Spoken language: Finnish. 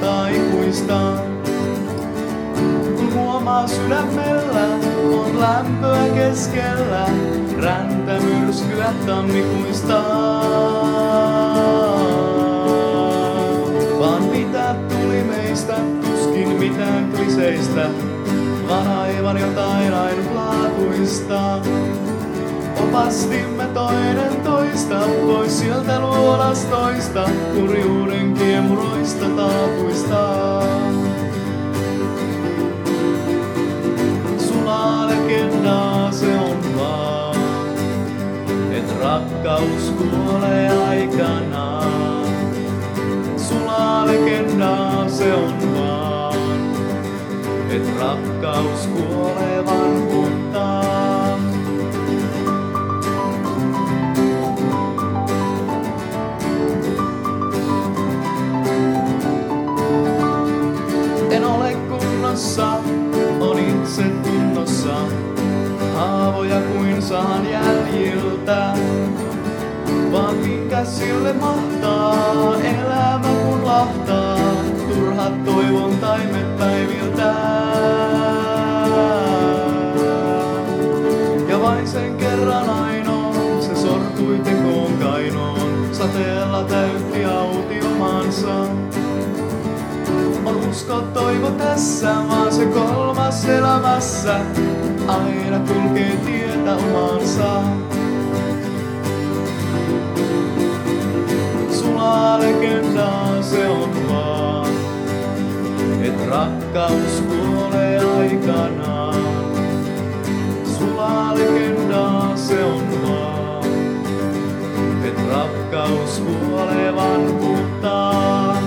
valtaa ikuista. Kun huomaa sydämellä on lämpöä keskellä, räntämyrskyä tammikuista. Vaan mitä tuli meistä, tuskin mitään kliseistä, vaan aivan jotain ainutlaatuista. Opastimme toinen toista pois sieltä luolastoista, kurjuuden kiemuroista taatuista. Sulaa legendaa se on vaan, et rakkaus kuolee aikanaan. Sulaa legendaa se on vaan, et rakkaus kuolee vanhuuttaan. En ole kunnossa, on itse tunnossa, haavoja kuin saan jäljiltä. Vaan minkä sille mahtaa, elämä kun lahtaa, turhat toivon taimet päiviltä. Ja vain sen kerran ainoa, se sortui tekoon kainoon, sateella täytti autiomansa. On usko toivo tässä, vaan se kolmas elämässä aina kulkee tietä omansa. Sulaa legendaa se on vaan, et rakkaus kuolee aikanaan. Sulaa legendaa se on vaan, et rakkaus kuolee vanhuuttaan.